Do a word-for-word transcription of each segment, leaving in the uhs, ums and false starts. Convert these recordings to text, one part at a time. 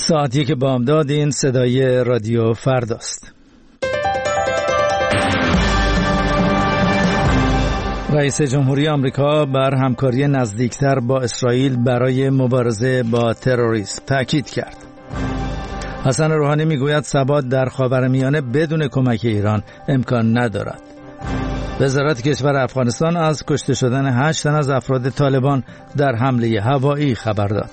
ساعت یک بامداد. این صدای رادیو فرداست. رئیس جمهوری آمریکا بر همکاری نزدیکتر با اسرائیل برای مبارزه با تروریسم تاکید کرد. حسن روحانی میگوید ثبات در خاورمیانه بدون کمک ایران امکان ندارد. وزارت کشور افغانستان از کشته شدن هشت تن از افراد طالبان در حمله هوایی خبر داد.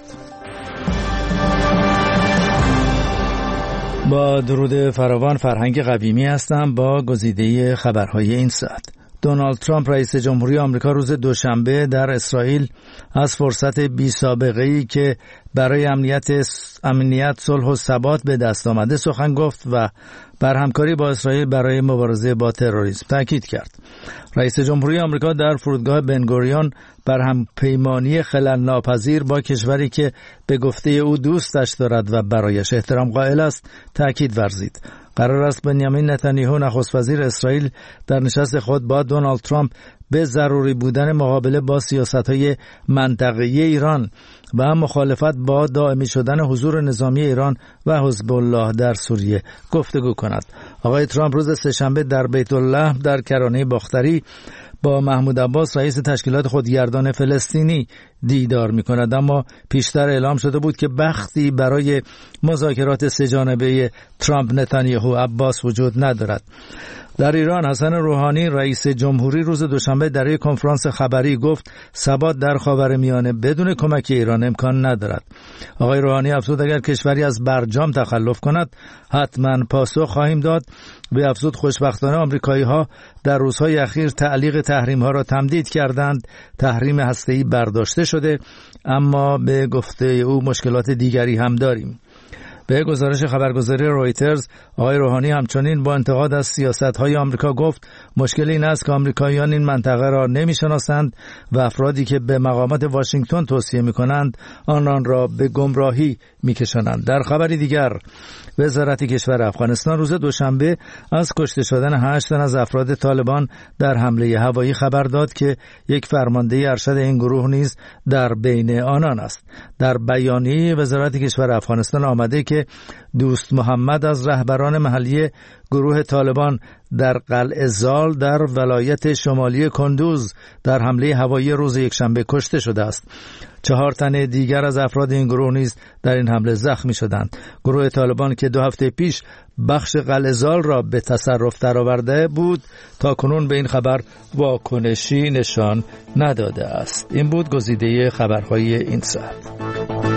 با درود فراوان، فرهنگ قویمی هستم با گزیده خبرهای این ساعت. دونالد ترامپ رئیس جمهوری آمریکا روز دوشنبه در اسرائیل از فرصت بی سابقه‌ای که برای امنیت امنیت صلح و ثبات به دست آمده سخن گفت و بر همکاری با اسرائیل برای مبارزه با تروریسم تاکید کرد. رئیس جمهوری آمریکا در فرودگاه بنگوریون بر همپیمانی خلل ناپذیر با کشوری که به گفته او دوستش دارد و برایش احترام قائل است تاکید ورزید. قرار است بنیامین نتانیاهو نخست وزیر اسرائیل در نشست خود با دونالد ترامپ به ضروری بودن مقابله با سیاست‌های منطقه‌ای ایران و مخالفت با دائمی شدن حضور نظامی ایران و حزب الله در سوریه گفتگو کند. آقای ترامپ روز سه‌شنبه در بیت الله در کرانه باختری با محمود عباس رئیس تشکیلات خودگردان فلسطینی دیدار می کند، اما پیشتر اعلام شده بود که بختی برای مذاکرات سه جانبه ترامپ نتانیاهو عباس وجود ندارد. در ایران حسن روحانی رئیس جمهوری روز دوشنبه در یک کنفرانس خبری گفت ثبات در خاورمیانه بدون کمک ایران امکان ندارد. آقای روحانی افزود اگر کشوری از برجام تخلف کند حتما پاسخ خواهیم داد. به افزود خوشبختانه آمریکایی‌ها در روزهای اخیر تعلیق تحریم‌ها را تمدید کردند. تحریم هسته‌ای برداشته شده، اما به گفته او مشکلات دیگری هم داریم. به گزارش خبرگزاری رویترز، آقای روحانی همچنین با انتقاد از سیاست‌های آمریکا گفت مشکل این است که آمریکاییان این منطقه را نمی‌شناسند و افرادی که به مقامات واشنگتن توصیه می‌کنند آنان را به گمراهی می‌کشانند. در خبری دیگر، وزارت کشور افغانستان روز دوشنبه از کشته شدن هشت تن از افراد طالبان در حمله هوایی خبر داد که یک فرمانده ارشد این گروه نیز در بین آنان است. در بیانیه وزارت کشور افغانستان آمده که دوست محمد از رهبران محلی گروه طالبان در قلعه زال در ولایت شمالی کندوز در حمله هوایی روز یکشنبه کشته شده است. چهار تن دیگر از افراد این گروه نیز در این حمله زخمی شدند. گروه طالبان که دو هفته پیش بخش قلعه زال را به تصرف درآورده بود تا کنون به این خبر واکنشی نشان نداده است. این بود گزیده خبرهای این ساعت.